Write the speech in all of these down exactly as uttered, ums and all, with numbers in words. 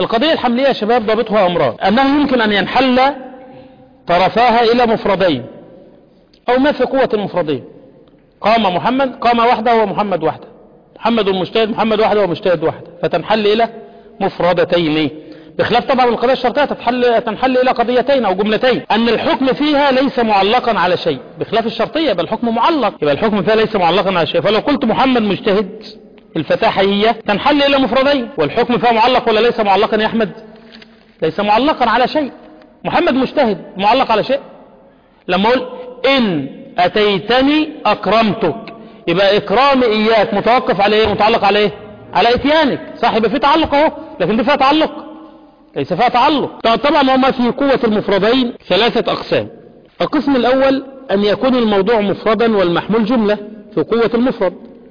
القضية الحملية يا شباب ضابطها أمران: أنه يمكن أن ينحل طرفاها إلى مفردين أو ما في قوة المفردين. قام محمد، قام وحده ومحمد وحده، محمد مجتهد، محمد وحده ومجتهد وحده، فتنحل إلى مفردتين، بخلاف طبعا القضية الشرطية تنحل, تنحل إلى قضيتين أو جملتين، أن الحكم فيها ليس معلقا على شيء، بخلاف الشرطية يبقى الحكم معلق، يبقى الحكم فيها ليس معلقا على شيء. فلو قلت محمد مجتهد الفتاة حيية تنحل إلى مفردين، والحكم فيها معلق ولا ليس معلقا يا أحمد؟ ليس معلقا على شيء. محمد مجتهد معلق على شيء؟ لما أقول إن أتيتني أكرمتك، يبقى إكرامي إياك متوقف على إيه؟ متعلق على إيه؟ على إتيانك، صح؟ يبقى في تعلق أهو، لكن دي فيها تعلق؟ ليس فيها تعلق. طبعا هما في قوة المفردين ثلاثة أقسام. القسم الأول أن يكون الموضوع مفردا والمحمول جملة في قوة المفرد.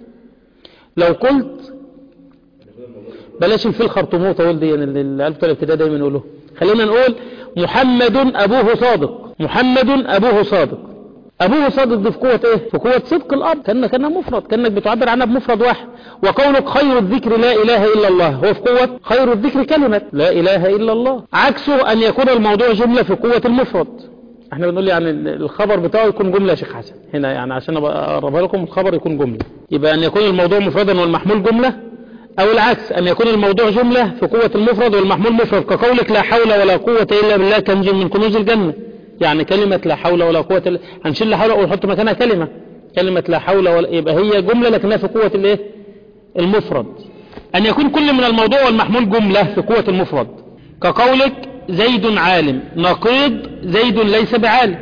لو قلت بلاش في الخرطوموطة ولدي اللي العيال بتوع الابتدائي دايما يقولوا، خلينا نقول محمد أبوه صادق، محمد أبوه صادق. أبوه صادق دي في قوة إيه؟ في قوة صدق الأب، كأنك كأنها مفرد، كأنك بتعبر عنها بمفرد واحد. وقولك خير الذكر لا إله إلا الله، هو في قوة خير الذكر كلمة لا إله إلا الله. عكسه أن يكون الموضوع جملة في قوة المفرد. احنا بنقول يعني الخبر بتاعه يكون جملة يا شيخ حسن هنا، يعني عشان أقربها لكم الخبر يكون جملة، يبقى أن يكون الموضوع مفردا والمحمول جملة، أو العكس أن يكون الموضوع جملة في قوة المفرد والمحمول مفرد، كقولك لا حول ولا قوة إلا بالله كنز من كنوز الجنة. يعني كلمة لا حول ولا قوة إلا، هنشيل لا حول ونحط مكانها كلمة، كلمة لا حول ولا، يبقى هي جملة لكنها في قوة الايه؟ المفرد. أن يكون كل من الموضوع والمحمول جملة في قوة المفرد، كقولك زيد عالم، نقيض زيد ليس بعالم.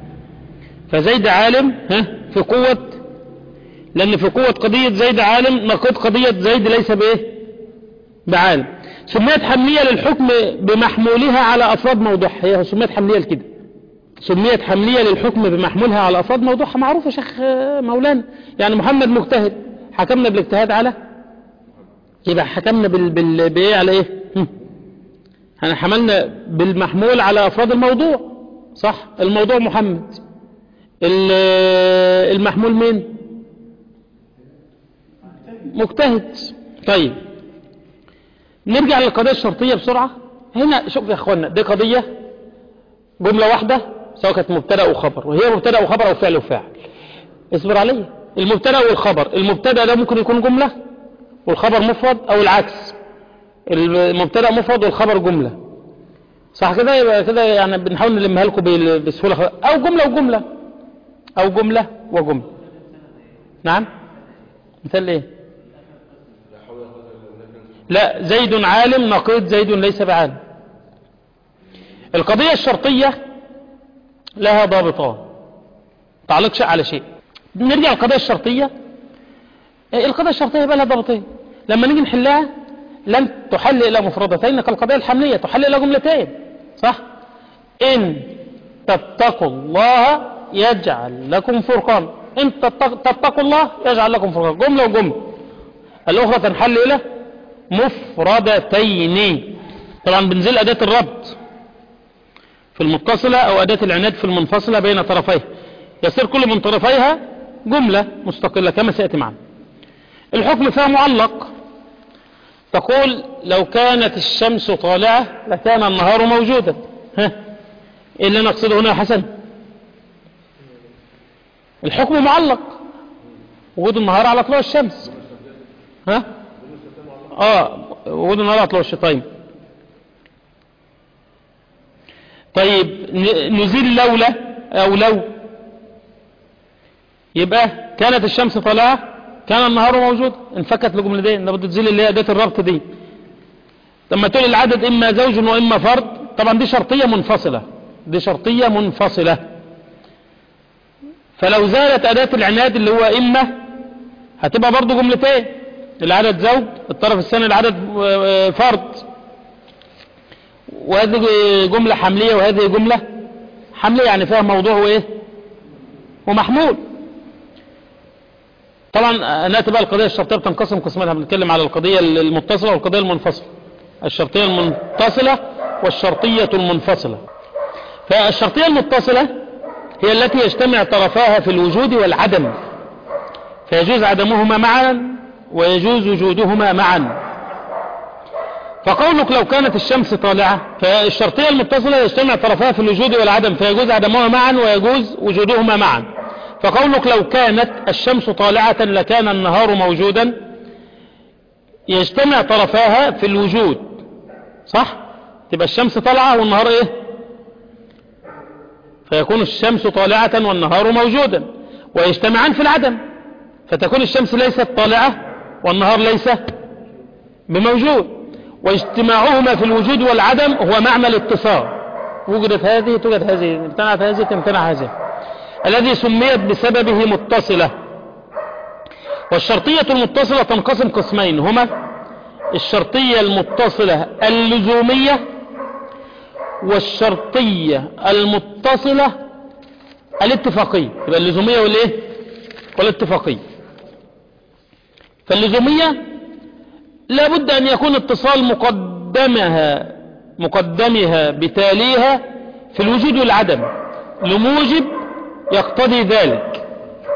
فزيد عالم ها في قوة، لأن في قوة قضية زيد عالم نقيض قضية زيد ليس بإيه؟ بعالم. سميت حملية للحكم بمحمولها على أفراد موضوعها، هي سميت حملية لكده، سميت حملية للحكم بمحمولها على أفراد موضوعها، معروفة شيخ مولانا. يعني محمد مجتهد، حكمنا بالاجتهاد على، يبقى حكمنا بال... بال... بإيه على إيه؟ احنا حملنا بالمحمول على أفراد الموضوع، صح؟ الموضوع محمد، المحمول مين؟ مجتهد. طيب نرجع للقضية الشرطية بسرعة. هنا شوف يا اخوانا، دي قضية جملة واحدة سواء كانت مبتدا وخبر، وهي مبتدا وخبر او فعل وفاعل. اصبر علي، المبتدا والخبر، المبتدا ده ممكن يكون جملة والخبر مفرد، او العكس، المبتدا مفرد والخبر جملة، صح كده؟ يبقى كده يعني بنحاول نلمها لكم بسهولة، او جملة وجملة، او جملة وجملة. نعم، مثال ايه؟ لا، زيد عالم نقيض زيد ليس بعالم. القضية الشرطية لها ضابطان، تعلق شيء على شيء. نرجع القضية الشرطية. القضية الشرطية بقى لها ضابطين، لما نيجي نحلها لن تحل إلى مفردتين كالقضية الحملية، تحل إلى جملتين، صح؟ إن تتقوا الله يجعل لكم فرقان، إن تتقوا الله يجعل لكم فرقان، جملة وجملة. الأخرى تنحل إلى مفردتين. طبعا بنزل أداة الربط في المتصلة أو أداة العناد في المنفصلة بين طرفيها، يصير كل من طرفيها جملة مستقلة كما سيأتي معنا. الحكم فيها معلق، تقول لو كانت الشمس طالعة لكان النهار موجودا. ها، إيه اللي نقصده هنا يا حسن؟ الحكم معلق، وجود النهار على طلوع الشمس. ها؟ اه وجود النهار على طلوع الشمس. طيب طيب نزيل لولا او لو، يبقى كانت الشمس طالعة كان النهار موجود، انفكت لجملتين، لابد تزيل اللي هي أداة الربط دي. لما تقول العدد إما زوج وإما فرد، طبعا دي شرطية منفصلة، دي شرطية منفصلة. فلو زالت أداة العناد اللي هو إما، هتبقى برضو جملتين، العدد زوج، الطرف الثاني العدد فرد، وهذه جملة حملية وهذه جملة حملية، يعني فيها موضوع وإيه ومحمول. طبعا نأتي بقى القضية الشرطية بتنقسم قسمين، بنتكلم على القضية المتصلة والقضية المنفصلة، الشرطية المتصلة والشرطية المنفصلة. فالشرطية المتصلة هي التي يجتمع طرفاها في الوجود والعدم، فيجوز عدمهما معا ويجوز وجودهما معا. فقولك لو كانت الشمس طالعة، فالشرطية المتصلة يجتمع طرفها في الوجود والعدم، فيجوز عدمها معا ويجوز وجودهما معا. فقولك لو كانت الشمس طالعة لكان النهار موجودا، يجتمع طرفاها في الوجود، صح؟ تبقى الشمس طالعة والنهار ايه؟ فيكون الشمس طالعة والنهار موجودا، ويجتمعان في العدم، فتكون الشمس ليست طالعة والنهار ليس بموجود، واجتماعهما في الوجود والعدم هو معنى الاتصال. وجدت هذه توجد هذه، امتنعت هذه تمتنع هذه، الذي سميت بسببه متصلة. والشرطية المتصلة تنقسم قسمين، هما الشرطية المتصلة اللزومية والشرطية المتصلة الاتفاقية. يبقى اللزومية والايه والاتفاقية. فاللزومية لابد أن يكون اتصال مقدمها مقدمها بتاليها في الوجود والعدم لموجب يقتضي ذلك،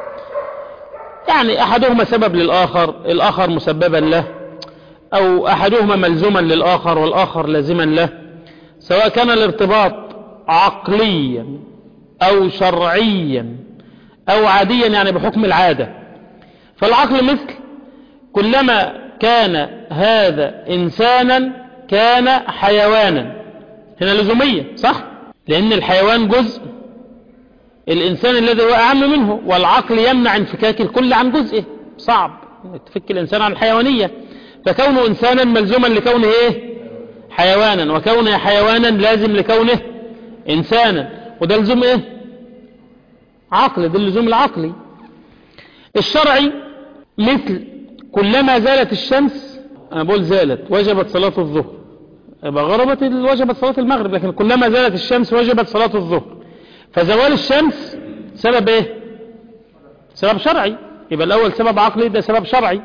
يعني أحدهما سبب للآخر، الآخر مسببا له، أو أحدهما ملزوما للآخر والآخر لازما له، سواء كان الارتباط عقليا أو شرعيا أو عاديا، يعني بحكم العادة. فالعقل مثل كلما كان هذا إنسانا كان حيوانا، هنا لزومية، صح؟ لأن الحيوان جزء، الإنسان الذي هو أعم منه، والعقل يمنع انفكاك الكل عن جزئه، صعب تفك الإنسان عن الحيوانية. فكونه إنسانا ملزوما لكونه إيه؟ حيوانا، وكونه حيوانا لازم لكونه إنسانا، وده لزوم إيه؟ عقل، ده اللزوم العقلي. الشرعي مثل كلما زالت الشمس، أنا بقول زالت وجبت صلاة الظهر، يبقى غربت وجبت صلاة المغرب، لكن كلما زالت الشمس وجبت صلاة الظهر. فزوال الشمس سبب ايه؟ سبب شرعي، يبقى الأول سبب عقلي، ده سبب شرعي.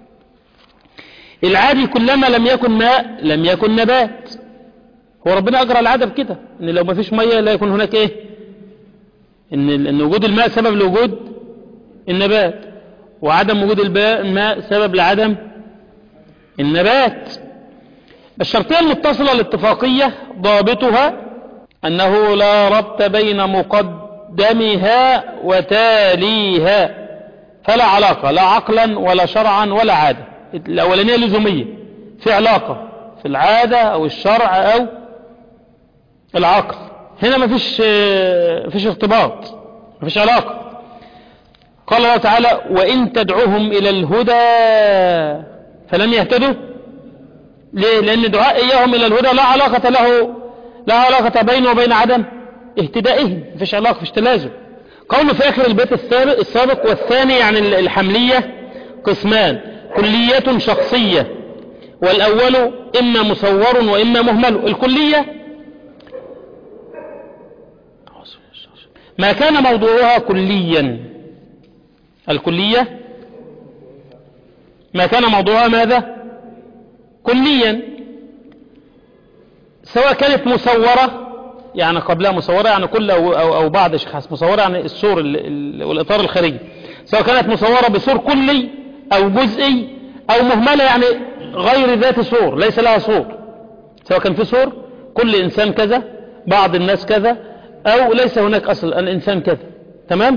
العادي كلما لم يكن ماء لم يكن نبات، هو ربنا أجرى العادة بكده، إن لو ما فيش مية لا يكون هناك ايه؟ إن, إن وجود الماء سبب لوجود النبات، وعدم وجود الماء سبب لعدم النبات. الشرطية المتصلة الاتفاقية ضابطها أنه لا ربط بين مقدمها وتاليها، فلا علاقة لا عقلا ولا شرعا ولا عادة. الأولانية لزومية، في علاقة في العادة أو الشرع أو العقل، هنا ما فيش فيش ارتباط، ما فيش علاقة. قال الله تعالى وإن تدعوهم إلى الهدى فلم يهتدوا. ليه؟ لأن دعاء إياهم إلى الهدى لا علاقة له، لا علاقة بينه وبين عدم اهتدائهم، مفيش علاقة، مفيش تلازم. قوله في آخر البيت السابق, السابق والثاني يعني الحملية قسمان، كلية شخصية، والأول إما مصور وإما مهمل. الكلية ما كان موضوعها كليا، الكلية ما كان موضوعها ماذا؟ كليا، سواء كانت مصورة يعني قبلها مصورة يعني كل أو, أو, أو بعض شخص مصورة يعني الصور والإطار الخارجي، سواء كانت مصورة بصور كلي أو جزئي أو مهملة يعني غير ذات صور، ليس لها صور، سواء كان في صور كل إنسان كذا، بعض الناس كذا، أو ليس هناك أصل الإنسان كذا. تمام؟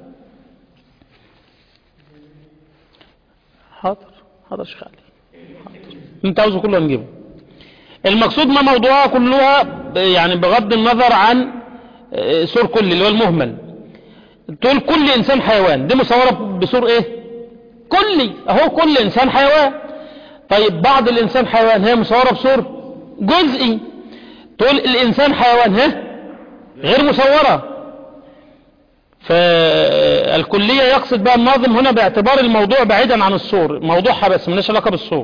حاضر حاضر شيخ علي، انت عاوزه كله نجيبه. المقصود ما موضوعها كلها يعني بغض النظر عن صور كل اللي هو المهمل، تقول كل انسان حيوان، دي مصورة بصور ايه؟ كلي، اهو كل انسان حيوان. طيب بعض الانسان حيوان هي مصورة بصور جزئي، تقول الانسان حيوان ها غير مصورة. فالكلية يقصد بها الناظم هنا باعتبار الموضوع بعيدا عن الصور، موضوعها بس ملهاش علاقة بالصور.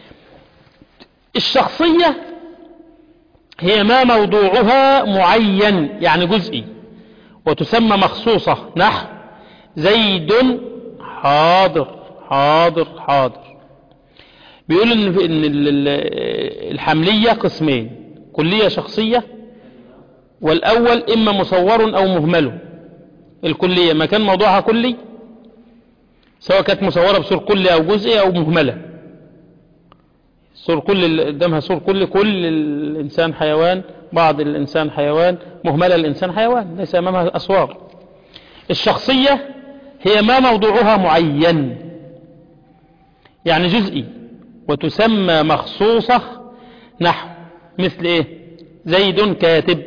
الشخصية هي ما موضوعها معين يعني جزئي، وتسمى مخصوصة، نحو زيد حاضر حاضر حاضر. بيقول ان الحملية قسمين، كلية شخصية، والأول إما مصور أو مهمل. الكلية ما كان موضوعها كلي، سواء كانت مصورة بصور كلي أو جزئي أو مهملة، الصور كل اللي قدامها صور كل كل الإنسان حيوان، بعض الإنسان حيوان، مهملة الإنسان حيوان، ليس أمامها أصوار. الشخصية هي ما موضوعها معين يعني جزئي، وتسمى مخصوصة، نحو مثل إيه؟ زيد كاتب.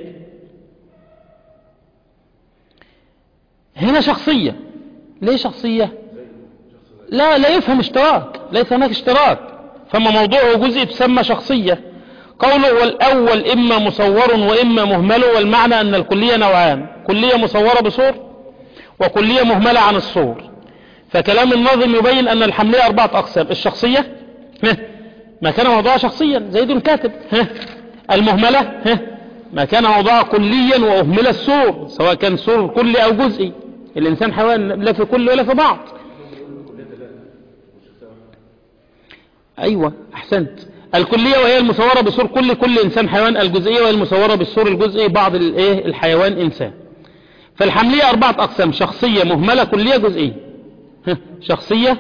هنا شخصية. ليه شخصية؟ لا لا يفهم اشتراك، ليس هناك اشتراك، فما موضوعه جزء تسمى شخصية. قوله والأول إما مصور وإما مهمل، والمعنى أن الكلية نوعان، كلية مصورة بصور وكلية مهملة عن الصور. فكلام الناظم يبين أن الحملية أربعة أقسام. الشخصية ما كان موضوعها شخصيا زيد كاتب. المهملة ما كان موضوعها كليا وأهمل الصور، سواء كان صور كلي أو جزئي. الإنسان حيوان لا في كل ولا في بعض. أيوة أحسنت. الكلية وهي المصورة بصور كل كل إنسان حيوان، الجزئية وهي المصورة بالصور الجزئي بعض الإيه الحيوان إنسان. فالحملية أربعة أقسام: شخصية، مهملة، كلية، جزئية. شخصية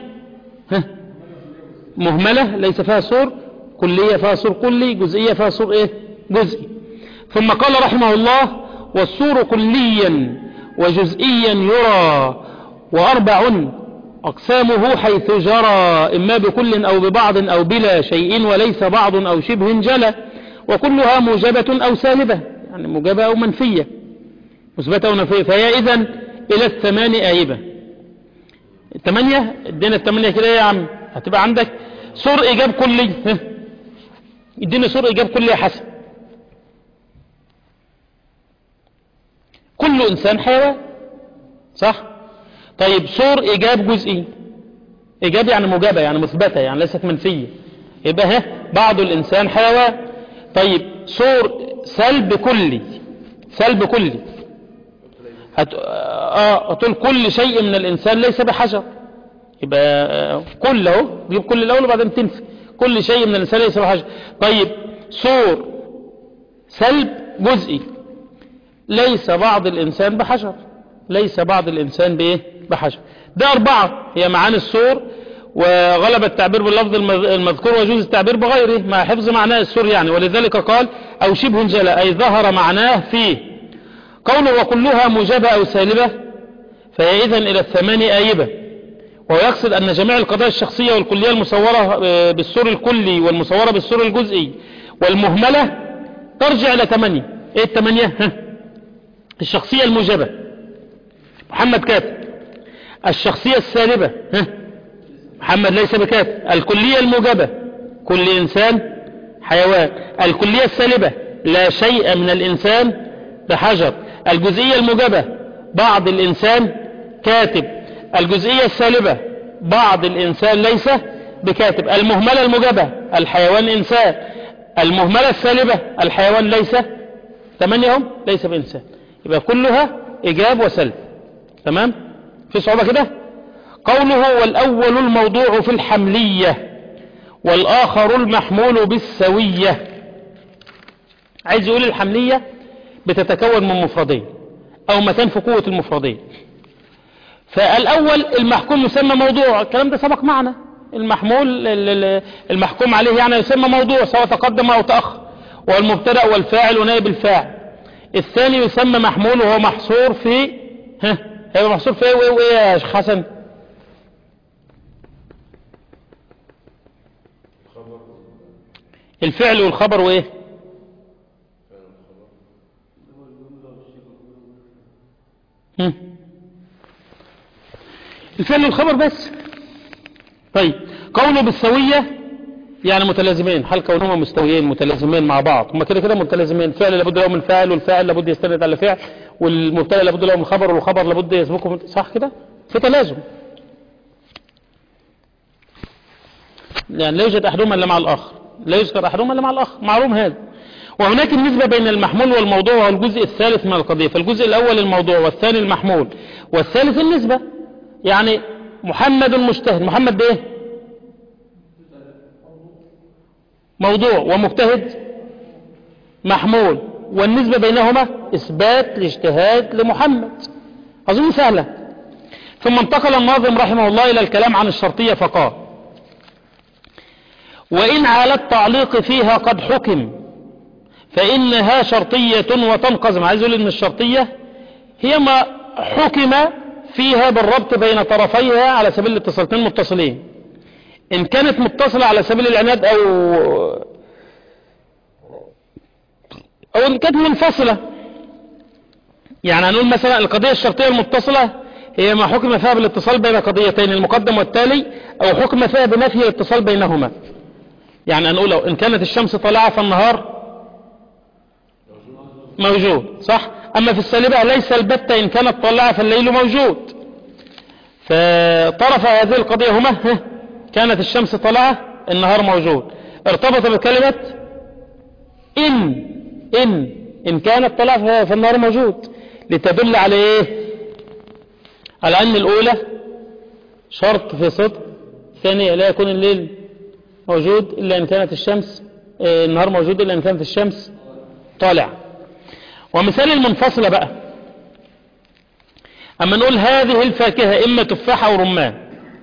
مهملة ليس فيها صور، كلية فيها صور كلي، جزئية فيها صور إيه جزئي. ثم قال رحمه الله: والصور كليا وجزئيا يرى، وأربع أقسامه حيث جرى، إما بكل أو ببعض أو بلا شيء، وليس بعض أو شبه جلى، وكلها موجبة أو سالبة، يعني موجبة أو منفية، مثبتة أو نفية. فهي إذن إلى الثماني آيبة. الثمانية ادينا الثمانية كده يا عم، هتبقى عندك صور إيجاب كلي. ادينا صور إيجاب كلي يا حسن. كل إنسان حيوان، صح؟ طيب صور إيجاب جزئي. إيجاب يعني موجبة، يعني مثبتة، يعني ليست منفية، يبقى ها بعض الإنسان حيوان. طيب صور سلب كلي، سلب كلي هت... آه تقول كل شيء من الإنسان ليس بحجر، يبقى آه كله يجيب كل الأول وبعدين تنفي كل شيء من الإنسان ليس بحجر. طيب صور سلب جزئي، ليس بعض الإنسان بحجر، ليس بعض الإنسان بإيه بحجر. ده أربعة هي معاني الصور، وغلب التعبير باللفظ المذكور ويجوز التعبير بغيره مع حفظ معناه الصور يعني. ولذلك قال أو شبه جلى، أي ظهر معناه فيه. قوله وكلها موجبة أو سالبة، فهي إذن إلى الثماني آيبة. وهو يقصد أن جميع القضايا الشخصية والكلية المصورة بالصور الكلي والمصورة بالصور الجزئي والمهملة ترجع إلى ثمانية. إيه الثمانية؟ الشخصية الموجبة محمد كاتب. الشخصية السالبة محمد ليس بكاتب. الكلية الموجبة كل إنسان حيوان. الكلية السالبة لا شيء من الإنسان بحجر. الجزئية الموجبة بعض الإنسان كاتب. الجزئية السالبة بعض الإنسان ليس بكاتب. المهملة الموجبة الحيوان إنسان. المهملة السالبة الحيوان ليس، ثمانيهم ليس بإنسان. يبقى كلها إيجاب وسلب. تمام؟ في صعوبة كده؟ قوله والأول الموضوع في الحملية والآخر المحمول بالسوية. عايز يقول الحملية بتتكون من مفردين أو متان في قوة المفردين. فالأول المحكوم يسمى موضوع، الكلام ده سبق معنا. المحمول المحكوم عليه يعني يسمى موضوع سواء تقدم أو تأخر، والمبتدأ والفاعل ونائب الفاعل. الثاني يسمى محمول وهو محصور في ها هيبقى محصور في ايه وايه وايه يا شيخ حسن؟ الفعل والخبر وايه؟ هم. الفعل والخبر بس. طيب قوله بالسوية يعني متلازمين، حال كونهما مستويين متلازمين مع بعض، هما كده كده متلازمين. الفعل لابد له من فاعل، والفاعل لابد يستند على فعل، والمبتدا لابد له من خبر، والخبر لابد يسبقه، صح كده؟ في تلازم، يعني لا يوجد احدهما الا مع الاخر، لا يذكر احدهما الا مع الاخر، معلوم هذا. وهناك النسبة بين المحمول والموضوع هو الجزء الثالث من القضية. فالجزء الاول الموضوع والثاني المحمول والثالث النسبة. يعني محمد مجتهد، محمد ده ايه؟ موضوع، ومجتهد محمول، والنسبة بينهما إثبات الاجتهاد لمحمد. أظن سهلة. ثم انتقل الناظم رحمه الله إلى الكلام عن الشرطية فقال وإن على التعليق فيها قد حكم فإنها شرطية وتنقسم. عايز أقول إن الشرطية هي ما حكم فيها بالربط بين طرفيها على سبيل الاتصالتين متصلين. إن كانت متصلة على سبيل العناد أو أو إن كانت منفصلة، يعني هنقول مثلا القضية الشرطية المتصلة هي ما حكم فيها بالاتصال بين قضيتين المقدم والتالي، أو حكم فيها بنفي الاتصال بينهما. يعني هنقول لو إن كانت الشمس طالعة فالنهار موجود، صح؟ أما في السالبة ليس البتة إن كانت طالعة فالليل موجود. فطرف هذه القضية هما كانت الشمس طالعة النهار موجود، ارتبط بكلمة إن إن إن كانت طالعة فالنهار موجود، لتدل على إيه؟ على أن الأولى شرط في صدق، ثانية لا يكون الليل موجود إلا إن كانت الشمس اه النهار موجود إلا إن كانت الشمس طالعة. ومثال المنفصلة بقى، أما نقول هذه الفاكهة إما تفاح أو رمان،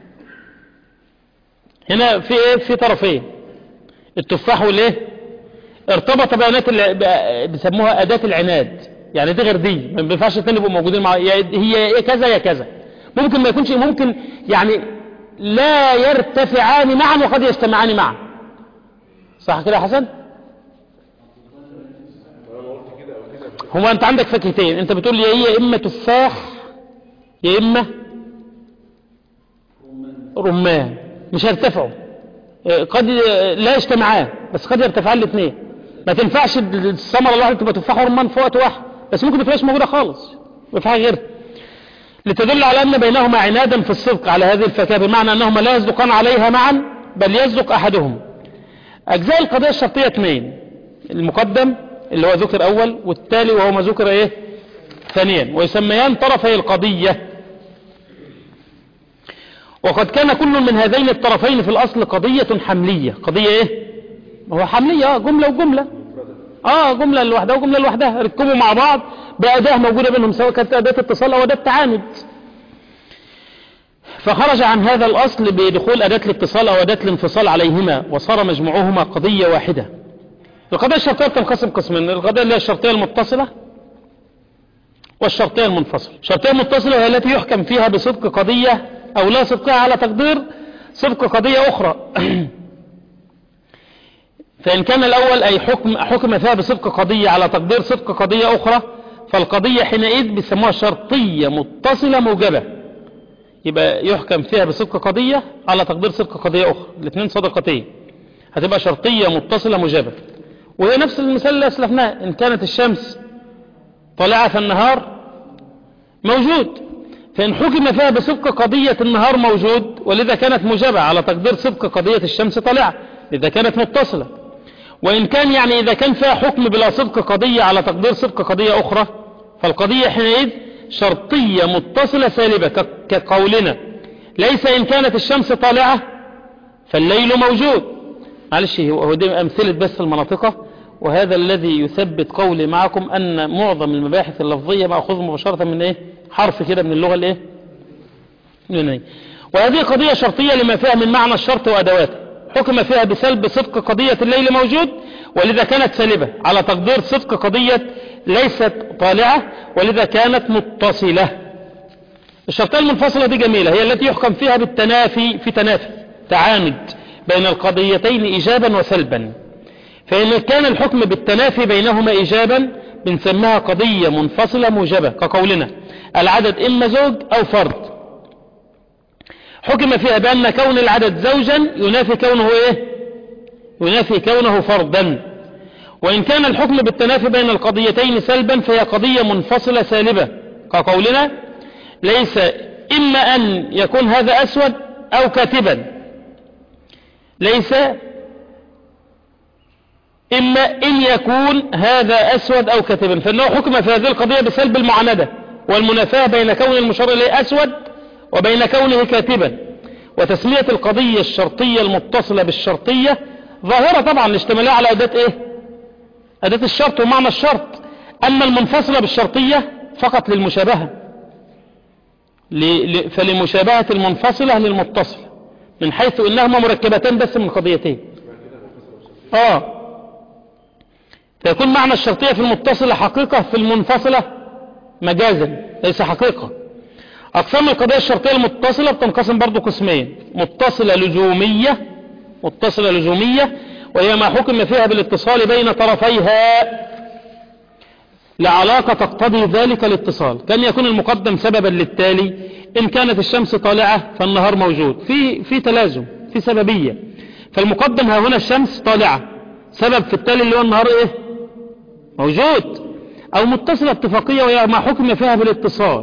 هنا في إيه؟ في طرفين، التفاح والإيه؟ ارتبط بيانات بيسموها أداة العناد، يعني دي غير دي، ما بينفعش الاثنين يبقوا موجودين مع هي إيه كذا يا كذا، ممكن ما يكونش، ممكن يعني لا يرتفعان معا وقد يجتمعان معا، صح كده يا حسن؟ هو أنت عندك فاكهتين، أنت بتقول لي هي إما تفاح يا إما رمان، مش هيرتفعوا، قد لا يجتمعان بس قد يرتفعان الاثنين. ما تنفعش الثمره الواحده تبقى تفاح ورمان في وقت واحد، بس ممكن ما تبقاش موجوده خالص وفي حاجه غيرها، لتدل على ان بينهما عنادا في الصدق على هذه الفاكهه، بمعنى انهما لا يصدقان عليها معا بل يصدق احدهم. اجزاء القضيه الشرطيه اثنين، المقدم اللي هو ذكر اول، والتالي وهو ما ذكر ايه ثانيا، ويسميان طرفي القضيه. وقد كان كل من هذين الطرفين في الأصل قضية حملية. قضية إيه؟ هو حملية، آه جملة وجملة، آه جملة لوحدها وجملة لوحدها ركبوا مع بعض بأداة موجودة بينهم، سواء كانت أداة اتصال أو أداة تعامد. فخرج عن هذا الأصل بدخول أداة الاتصال أو أداة الانفصال عليهما، وصار مجموعهما قضية واحدة. القضية الشرطية تنقسم قسمين، القضية اللي هي الشرطية المتصلة والشرطية المنفصلة. الشرطية المتصلة هي التي يحكم فيها بصدق قضية أو لا صدقها على تقدير صدق قضية أخرى. فإن كان الأول أي حكم حكم فيها بصدق قضية على تقدير صدق قضية أخرى، فالقضية حينئذ بيسموها شرطية متصلة موجبة، يبقى يحكم فيها بصدق قضية على تقدير صدق قضية أخرى، الاثنين صدقتين، هتبقى شرطية متصلة موجبة. وهي نفس المثال اللي أسلفناه، إن كانت الشمس طالعة فالنهار موجود، فإن حكم فيها بصدق قضية النهار موجود، ولذا كانت موجبة على تقدير صدق قضية الشمس طالعة، لذا كانت متصلة. وإن كان يعني إذا كان فيها حكم بلا صدق قضية على تقدير صدق قضية أخرى، فالقضية حينئذ شرطية متصلة سالبة، كقولنا ليس إن كانت الشمس طالعة فالليل موجود. معلش هو دي أمثلة بس المناطقة، وهذا الذي يثبت قولي معكم أن معظم المباحث اللفظية مأخوذ مباشرة من إيه؟ حرف كده من اللغة الإيه؟ اليونانية. وهذه قضية شرطية لما فيها من معنى الشرط وأدواته، حكم فيها بسلب صدق قضية الليل موجود، ولذا كانت سالبة على تقدير صدق قضية ليست طالعة، ولذا كانت متصلة. الشرطية المنفصلة دي جميلة، هي التي يحكم فيها بالتنافي، في تنافي تعامد بين القضيتين إيجابا وسلبا. فإن كان الحكم بالتنافي بينهما إيجابا بنسميها قضية منفصلة موجبة، كقولنا العدد إما زوج أو فرد، حكم فيها بأن كون العدد زوجا ينافي كونه إيه؟ ينافي كونه فردا. وإن كان الحكم بالتنافي بين القضيتين سلبا فهي قضية منفصلة سالبة، كقولنا ليس إما أن يكون هذا أسود أو كاتبا، ليس إما إن يكون هذا أسود أو كاتبا، فإنه حكم في هذه القضية بسلب المعاندة والمنافاة بين كون المشار إليه أسود وبين كونه كاتبا. وتسمية القضية الشرطية المتصلة بالشرطية ظاهرة طبعا لاشتمالها على أداة إيه؟ أداة الشرط ومعنى الشرط. أما المنفصلة بالشرطية فقط للمشابهة، فلمشابهة المنفصلة للمتصلة، من حيث إنهما مركبتان بس من قضيتين. اه فيكون معنى الشرطية في المتصلة حقيقة، في المنفصلة مجازا ليس حقيقة. أقسام القضية الشرطية المتصلة بتنقسم برضو قسمين: متصلة لزومية، متصلة لزومية وهي ما حكم فيها بالاتصال بين طرفيها لعلاقة تقتضي ذلك الاتصال، كان يكون المقدم سببا للتالي. إن كانت الشمس طالعة فالنهار موجود، في في تلازم، في سببية. فالمقدم ها هنا الشمس طالعة، سبب في التالي اللي هو النهار إيه؟ موجود. أو متصلة اتفاقية وهي ما حكم فيها بالاتصال.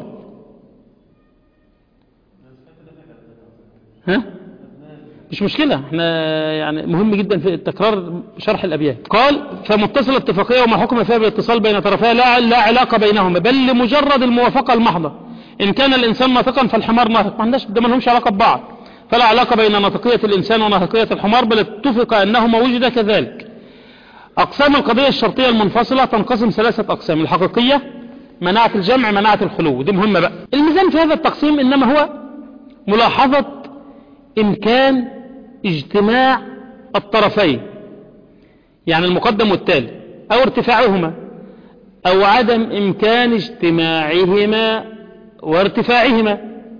ها؟ مش مشكلة، احنا يعني مهم جدا في التكرار شرح الأبيات. قال فمتصلة اتفاقية وما حكم فيها بالاتصال بين طرفيها لا, لا علاقة بينهما بل لمجرد الموافقة المحضة. إن كان الإنسان ناطقا فالحمار ناطق، ما عندناش ده، ما لهمش علاقة ببعض، فلا علاقة بين ناطقية الإنسان وناطقية الحمار، بل اتفق أنهما وجد كذلك. أقسام القضية الشرطية المنفصلة تنقسم ثلاثة أقسام: الحقيقية، مناعة الجمع، مناعة الخلو. دي مهمة بقى. الميزان في هذا التقسيم إنما هو ملاحظة إمكان اجتماع الطرفين، يعني المقدم والتالي، أو ارتفاعهما، أو عدم إمكان اجتماعهما وارتفاعهما.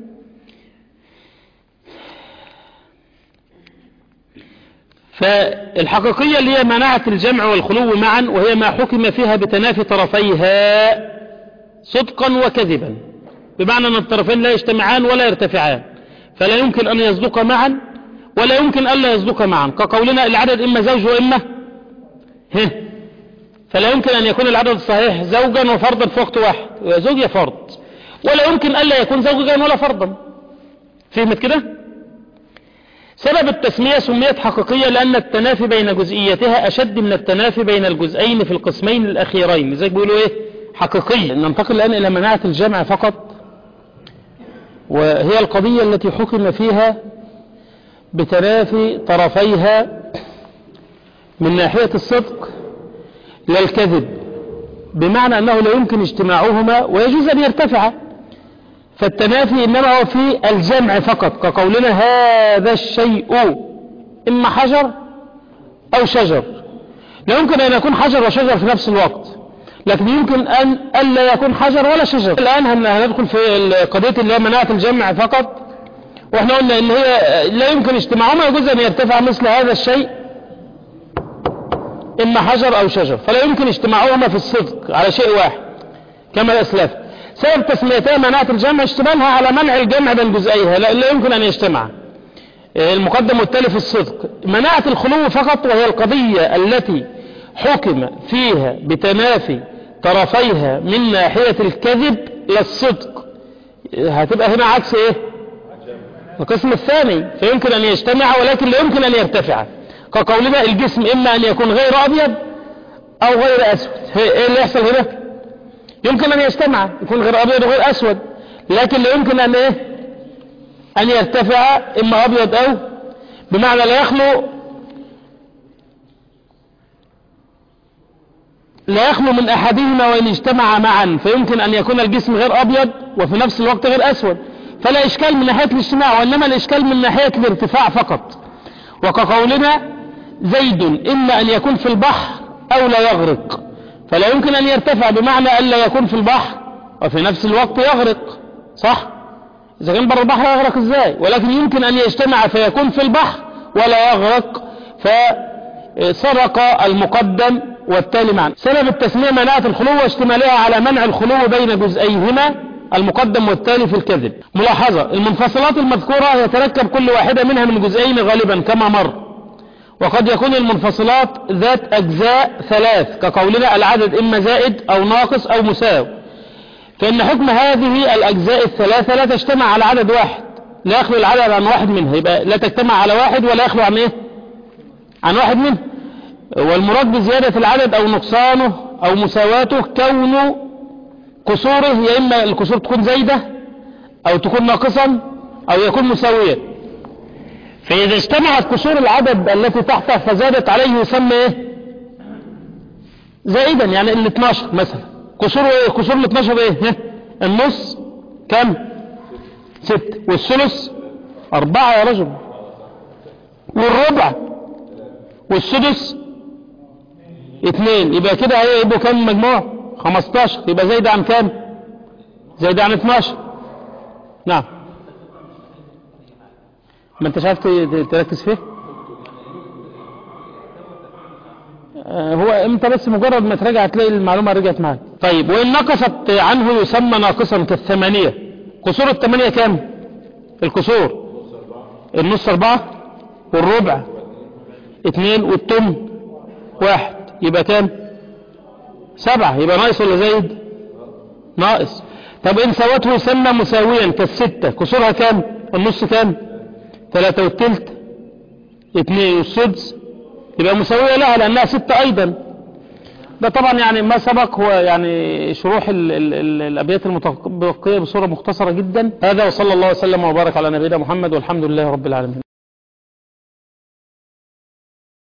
فالحقيقية اللي هي مناعة الجمع والخلو معا، وهي ما حكم فيها بتنافي طرفيها صدقا وكذبا، بمعنى أن الطرفين لا يجتمعان ولا يرتفعان، فلا يمكن أن يصدق معا ولا يمكن ألا يصدق معا، كقولنا العدد إما زوج وإما هه، فلا يمكن أن يكون العدد الصحيح زوجا وفردا في وقت واحد، زوج يا فرد، ولا يمكن ألا يكون زوجا ولا فردا. فهمت كده؟ سبب التسمية سميت حقيقية لأن التنافي بين جزئيتها أشد من التنافي بين الجزئين في القسمين الأخيرين، لذلك بيقولوا إيه؟ حقيقية. ننتقل الآن إلى مناعة الجمع فقط، وهي القضية التي حكم فيها بتنافي طرفيها من ناحية الصدق لا الكذب، بمعنى أنه لا يمكن اجتماعهما ويجوز أن يرتفع، فالتنافي إنما هو في الجمع فقط، كقولنا هذا الشيء إما حجر أو شجر. لا يمكن أن يكون حجر وشجر في نفس الوقت، لكن يمكن أن ألا يكون حجر ولا شجر. الآن هندخل في قضية اللي هي مناعة الجمع فقط، واحنا قلنا ان هي لا يمكن اجتماعهما يجوز ان يرتفع مثل هذا الشيء اما حجر او شجر، فلا يمكن اجتماعهما في الصدق على شيء واحد كما اسلف. سبب تسميتها مناعة الجمع اشتمالها على منع الجمع بين جزئيها، لا, لا يمكن ان يجتمع المقدم والتالي في الصدق. مناعة الخلو فقط وهي القضية التي حكم فيها بتنافي طرفيها من ناحية الكذب لا الصدق، هتبقى هنا عكس ايه؟ القسم الثاني، فيمكن أن يجتمع ولكن لا يمكن أن يرتفع، كقولنا الجسم إما أن يكون غير أبيض أو غير أسود. إيه اللي يحصل هنا؟ يمكن أن يجتمع، يكون غير أبيض وغير أسود، لكن لا يمكن أن إيه؟ أن يرتفع إما أبيض أو، بمعنى لا يخلو لا يخلو من أحدهما وإن اجتمع معا، فيمكن أن يكون الجسم غير أبيض وفي نفس الوقت غير أسود، فلا إشكال من ناحية الاجتماع، وإنما الإشكال من ناحية الارتفاع فقط. وكقولنا زيد إما أن يكون في البحر أو لا يغرق، فلا يمكن أن يرتفع، بمعنى أن لا يكون في البحر وفي نفس الوقت يغرق، صح؟ إذا كان بر البحر يغرق إزاي؟ ولكن يمكن أن يجتمع فيكون في البحر ولا يغرق، فسرق المقدم والتالي معا. سبب التسمية مناعة الخلو واشتمالها على منع الخلو بين جزئيهما المقدم والتالي في الكذب. ملاحظة: المنفصلات المذكورة يتركب كل واحدة منها من جزئين غالبا كما مر، وقد يكون المنفصلات ذات أجزاء ثلاث، كقولنا العدد إما زائد أو ناقص أو مساو، فإن حكم هذه الأجزاء الثلاثة لا تجتمع على عدد واحد، لا يخلو العدد عن واحد منها، يبقى لا تجتمع على واحد ولا يخلو عن إيه؟ عن واحد منه. والمراد بزيادة العدد أو نقصانه أو مساواته كونه قصوره، يا إما القصور تكون زايدة أو تكون ناقصا أو يكون مساويا. فإذا اجتمعت قصور العدد التي تحته فزادت عليه يسمى إيه؟ زائدا، يعني ال اثناشر مثلا. قصور إيه؟ قصور ال اثناشر إيه؟ النص كم؟ ست، والثلث أربعة يا رجل، والربع والسدس اتنين، يبقى كده هي يبقوا كام مجموع؟ خمستاشر. يبقى زايد عن كام؟ زايد عن اتناشر. نعم. ما انت عارف تركز فيه. آه هو انت بس مجرد ما تراجع هتلاقي المعلومة رجعت معاك. طيب وإن نقصت عنه يسمى ناقصا كالثمانية. قصور الثمانية كام؟ القصور النص أربعة والربع اتنين والتم واحد، يبقى كام؟ سبعة. يبقى ناقص ولا زايد؟ ناقص. طب إن سوته يسمى مساويا كالستة. قصورها كام؟ النص كام؟ ثلاثة والتلت اتنين والسدس، يبقى مساوية لها لأنها ستة أيضا. ده طبعا يعني ما سبق هو يعني شروح ال ال ال الأبيات المتبقية بصورة مختصرة جدا. هذا وصلى الله وسلم وبارك على نبينا محمد والحمد لله رب العالمين.